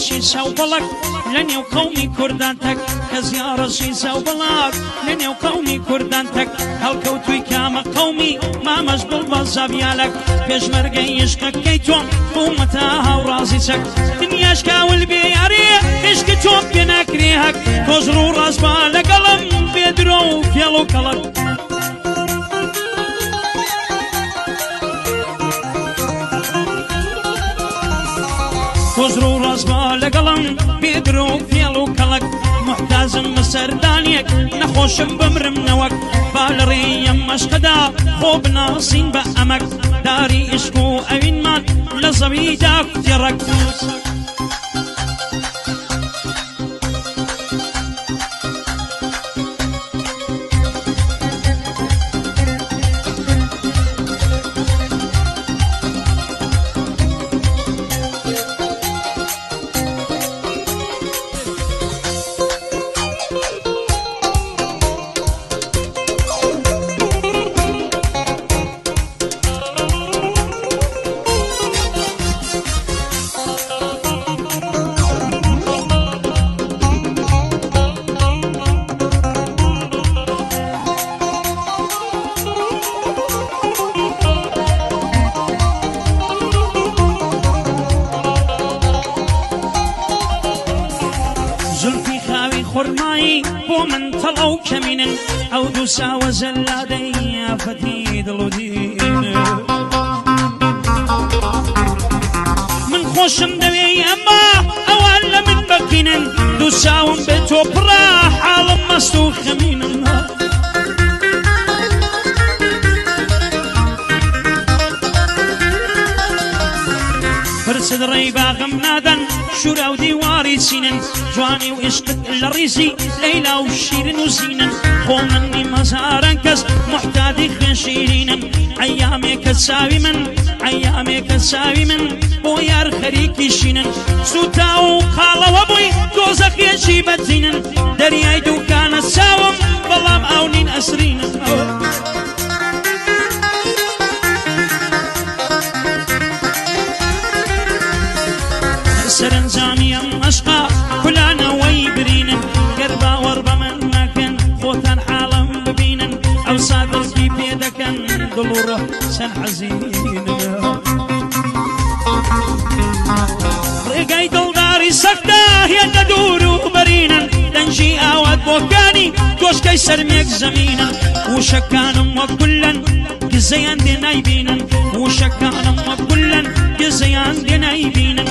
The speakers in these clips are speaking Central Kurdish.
ڕەشی ساو بەڵک لە نێو قەومی کوردان تەک کەزیا ڕەشی ساو بەڵک لە نێو قەومی کوردان تەک هەڵکەوتووی کامە قەومی مامەش بڵ بە زەڤیالەک پێشمەرگەی عشقەکەی تۆم بوومەتە هاوڕازی چەک دنیاش کاول بێ یاریە عشقی تۆم پێ ناکرێ هەک تۆش ڕوو ڕاست بە لەگەڵم بێدرۆ و فێڵ و کەڵک وزرو رازبا لقلم بيدرو فيلو كلك محتازم مسردانيك نخوشم بمرم نوك بالري مشقدا خوب ناصين بأمك داري اشكو اوين مان لزبيدك ترك خرماي ومن طلعوا كمين أو دوسا وزلادي يا فتي دلودين من خوشم دوي أما أولا من بكين دوسا ومبتو براح عالم مستو خمين فرسد ريبا غمنادا شورا وديواري سينن جواني وعشقت الريسي ليلى وشيرين وزينن خومني مزارن كس محتاجي خشيرين ايامي كساوي من بويار خريكي شينن سوتا وقالا وابوي دوزخ يشي بتزينن درياي دوكان الساوم بلام اونين اسرينن سرنجامي أشقى كلنا ويبرين قربا وربا من مكان خوتان حالم ببينن أو صادر في بيدك دلوره سن حزين رقاي دلداري سكتا هي ندور برينا تنجي أواد بوكاني توش كيسر ميك زمينا وشكان وكلا كزيان دينا يبينا وشكان وكلا كزيان دينا يبينا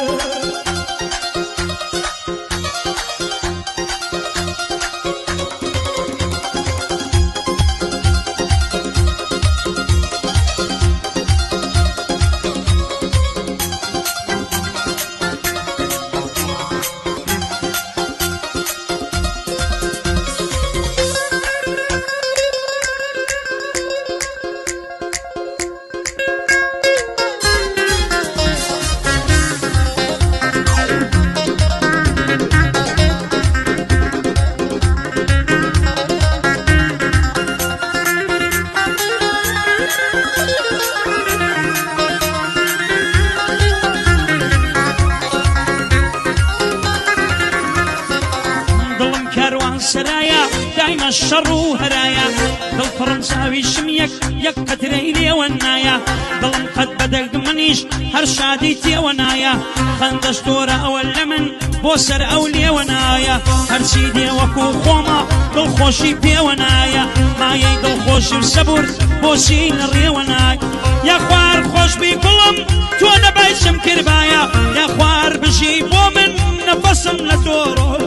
سرايا دايما الشر وهرايا ضل فرنساوي شميك يك قتريلي ونايا ضل قد بدل منيش هرشاديتي ونايا خندش دورة أول من بوسر أولي ونايا هرسيدي وكو خوما ضل خوشي بي ونايا ما يضل خوشي وسبور بوسين الري ونايا يا خوار خوش بي كلهم تونا بايشم كربايا يا خوار بشي بومن نفسم لتورو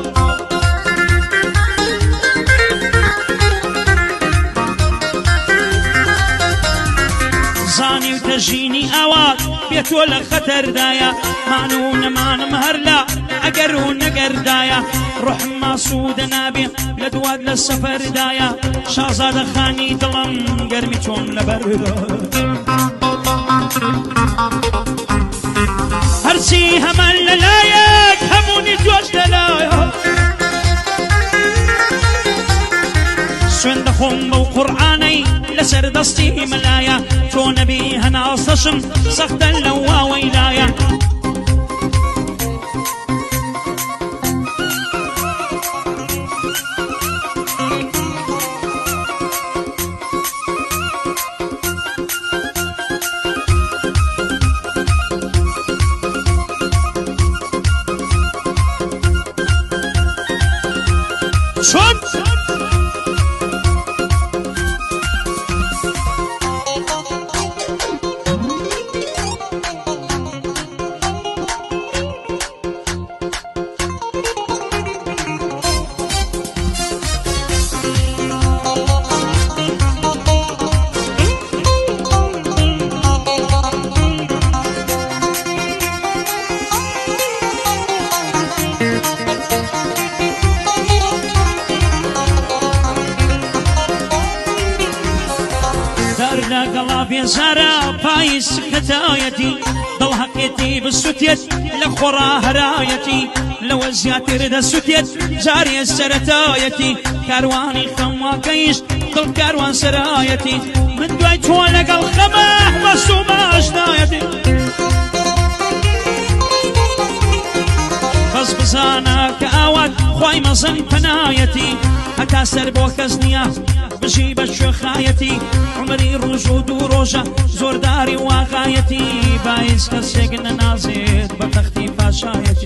زاني وتجيني أواد بيت ولا خطر دايا معنون ما نمهرلا أقر ونقر دايا روح ما سود نابي لدواد للسفر دايا شازاد خاني دلم قرمي توم لبردا هرسي همال للايك هموني جوش دلايا سوين دخوم وقرآني لسر دستي ملايا تو نبي هنا صشم سخت اللوا ويلايا شون قلا بيزارا بايس كتايتي ضل حقيتي بالسوتيت لخورا هرايتي لو زياتر دا سوتيت جاري السرتايتي كارواني خما كيش ضل كاروان سرايتي من دويت ولق الخماح مصومة اشنايتي بس بزانا كاوات خواي مزن فنايتي حتى سربو كزنيا بجي بشخايتي عمري رجود وروجة زورداري وغايتي بايس كالسجن نازيد بتختي فاشايتي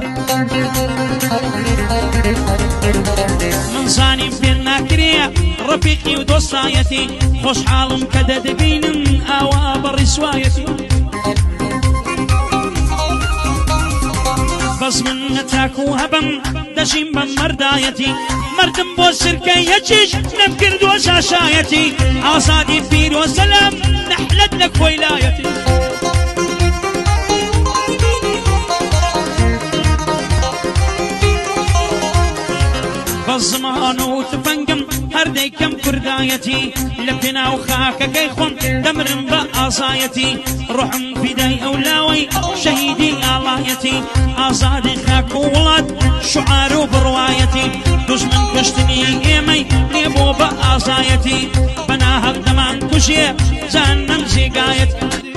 من زاني في الناكرية رفيقي ودوستايتي خوش حالم كدد بينم اوا برسوايتي بس من نتاكو هبم دجيم بمردايتي مردم بو سركيتيش نمكر دو شاشايتي عصادي فير وسلام نحلت لك ولايتي بزمان وتفنقم هردي كم كردايتي لبنا وخاك كيخون دمرم بأصايتي روحم فداي أولاوي شهيدي آلايتي آزادي خاك وولاد شعار وبروايتي دوش من كشتني إيمي ليبو بأصايتي بناهق دمان كشي جهنم زيقايتي